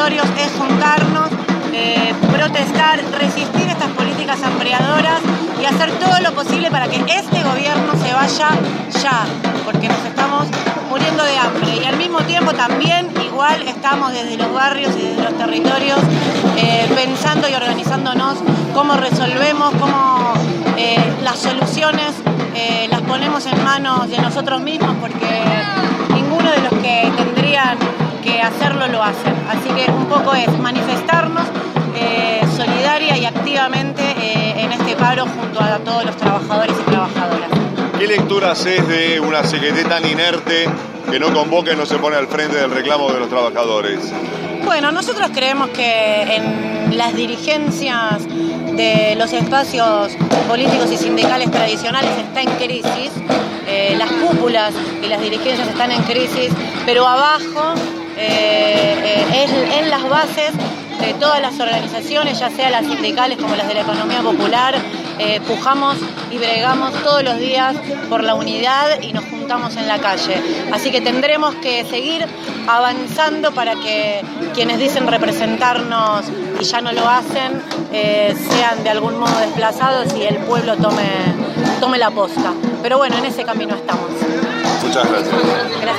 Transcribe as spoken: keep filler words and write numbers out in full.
territorios, es juntarnos, eh, protestar, resistir estas políticas ampliadoras y hacer todo lo posible para que este gobierno se vaya ya, porque nos estamos muriendo de hambre. Y al mismo tiempo también igual estamos desde los barrios y desde los territorios eh, pensando y organizándonos cómo resolvemos, cómo eh, las soluciones eh, las ponemos en manos de nosotros mismos, porque ninguno de los que tendrían que hacerlo lo hacen. Así que un poco es manifestarnos eh, solidaria y activamente eh, en este paro junto a todos los trabajadores y trabajadoras. ¿Qué lectura haces de una C G T tan inerte que no convoca y no se pone al frente del reclamo de los trabajadores? Bueno, nosotros creemos que en las dirigencias de los espacios políticos y sindicales tradicionales está en crisis, eh, las cúpulas y las dirigencias están en crisis, pero abajo, eh, eh, en, en las bases de todas las organizaciones, ya sea las sindicales como las de la economía popular, eh, pujamos y bregamos todos los días por la unidad y nos juntamos en la calle. Así que tendremos que seguir avanzando para que quienes dicen representarnos y ya no lo hacen, eh, sean de algún modo desplazados y el pueblo tome, tome la posta. Pero bueno, en ese camino estamos. Muchas gracias. Gracias.